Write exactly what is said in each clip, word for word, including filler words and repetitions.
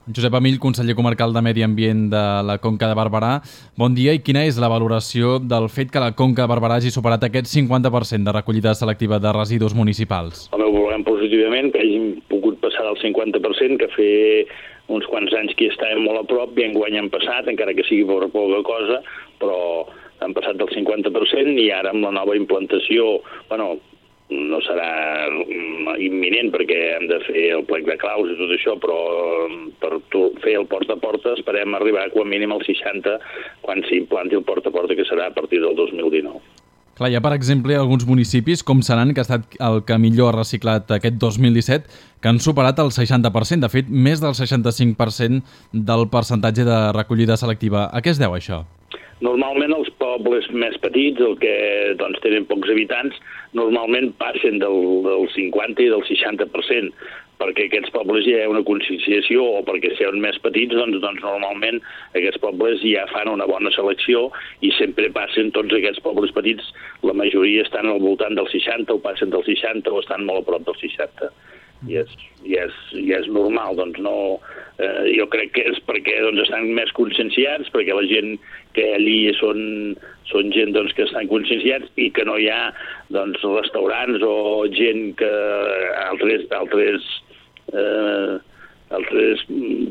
Josep Amill, conseller comarcal de Medi Ambient de la Conca de Barberà. Bon dia, i quina és la valoració del fet que la Conca de Barberà hagi superat aquest cinquanta per cent de recollida selectiva de residus municipals? El meu valorem positivament que hàgim pogut passar del cinquanta per cent, que fer uns quants anys que estàvem molt a prop, i enguany han passat, encara que sigui per poca cosa, però han passat del cinquanta per cent i ara amb la nova implantació, bueno, no serà imminent perquè hem de fer el plec de claus i tot això, però per fer el porta a porta esperem arribar com a mínim al seixanta quan s'implanti el porta a porta, que serà a partir del dos mil dinou. Clar, hi ha, per exemple, alguns municipis, com Senan, que ha estat el que millor ha reciclat aquest dos mil disset, que han superat el seixanta per cent, de fet, més del seixanta-cinc per cent del percentatge de recollida selectiva. A què es deu això? Normalment els pobles més petits, el que doncs, tenen pocs habitants, normalment passen del, del cinquanta i del seixanta per cent, perquè aquests pobles ja hi ha una conscienciació, o perquè siguin més petits, doncs, doncs normalment aquests pobles ja fan una bona selecció i sempre passen tots aquests pobles petits, la majoria estan al voltant del seixanta, o passen del seixanta, o estan molt a prop del seixanta. I és, i és, i és normal, doncs no... Eh, jo crec que és perquè doncs, estan més conscienciats, perquè la gent que allí són, són gent doncs, que estan conscienciats i que no hi ha doncs, restaurants o gent que altres, altres, eh, altres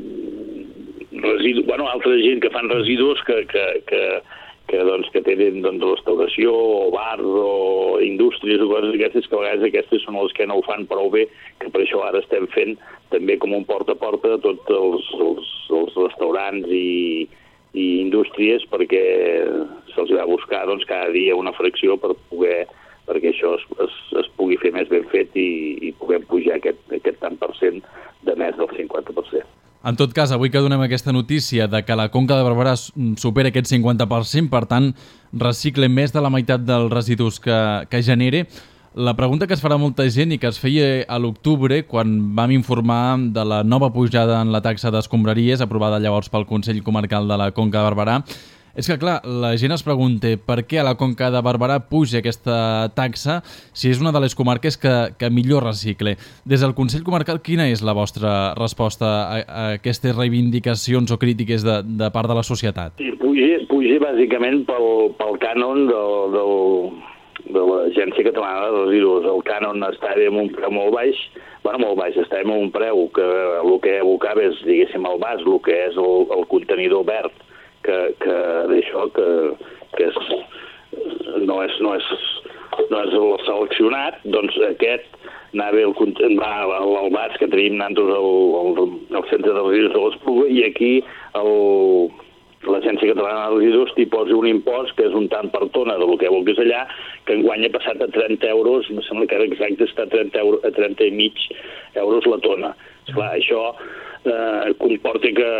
residus, bueno, altra gent que fan residus que, que, que, que, doncs, que tenen doncs, restauració o bars o indústries o coses d'aquestes, que a vegades aquestes són les que no ho fan prou bé, que per això ara estem fent també com un porta a porta a tots els, els, els restaurants i, i indústries, perquè se'ls va buscar doncs, cada dia una fracció per poder, perquè això es, es, es pugui fer més ben fet i, i puguem pujar aquest, aquest tant per cent de més del cinquanta per cent. En tot cas, avui que donem aquesta notícia de que la Conca de Barberà supera aquest cinquanta per cent, per tant, recicle més de la meitat dels residus que, que genere, la pregunta que es farà molta gent i que es feia a l'octubre, quan vam informar de la nova pujada en la taxa d'escombraries, aprovada llavors pel Consell Comarcal de la Conca de Barberà, és que, clar, la gent es pregunta per què a la Conca de Barberà puja aquesta taxa si és una de les comarques que, que millor recicle. Des del Consell Comarcal, quina és la vostra resposta a, a aquestes reivindicacions o crítiques de, de part de la societat? Sí, puja, puja bàsicament pel, pel cànon del... del... de l'Agència Catalana de Residus. El cànon estava en un preu molt baix, bueno, molt baix, estava en un preu que el que abocava és, diguéssim, el vas, el que és el, el contenidor verd, que, que d'això que, que és, no és, no és, no és el seleccionat, doncs aquest anava el, va al vas que tenim nosaltres al, al, al centre de residus de l'Espluga, i aquí el l'Agència Catalana de Residus t'hi posa un impost que és un tant per tona del que vulguis allà, que enguany ha passat a trenta euros, em sembla que ara exacte està a trenta, euro, a trenta i mig euros la tona. Esclar, això eh, comporta que,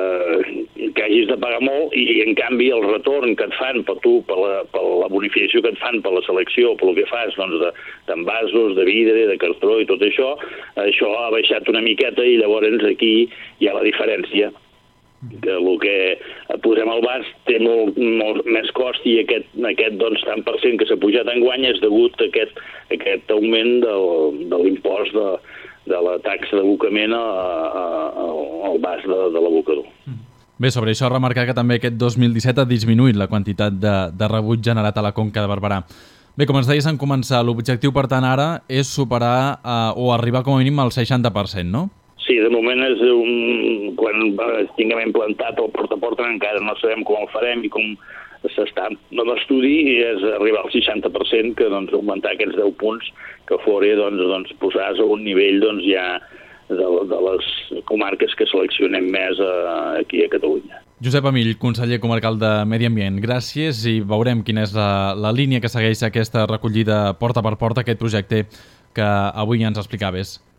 que hagis de pagar molt, i en canvi el retorn que et fan per tu, per la, per la bonificació que et fan per la selecció, per el que fas doncs, d'envasos, de, de vidre, de cartró i tot això, això ha baixat una miqueta, i llavors aquí hi ha la diferència, que el que posem al vas té molt, molt més cost, i aquest, aquest doncs, tant per cent que s'ha pujat enguany és degut a aquest, a aquest augment del, de l'impost de, de la taxa d'abocament al vas de, de l'abocador. Bé, sobre això remarcar que també aquest dos mil disset ha disminuït la quantitat de, de rebuig generat a la Conca de Barberà. Bé, com ens deies en començar, l'objectiu per tant ara és superar eh, o arribar com a mínim al seixanta per cent, no? Sí, de moment és un... quan tinguem implantat el porta a porta encara no sabem com el farem i com s'està en l'estudi, i és arribar al seixanta per cent, que doncs, augmentar aquests deu punts que fora doncs, doncs, posar-se a un nivell doncs, ja de, de les comarques que seleccionem més a, aquí a Catalunya. Josep Amill, conseller comarcal de Medi Ambient, gràcies, i veurem quina és la, la línia que segueix aquesta recollida porta per porta, aquest projecte que avui ens explicaves.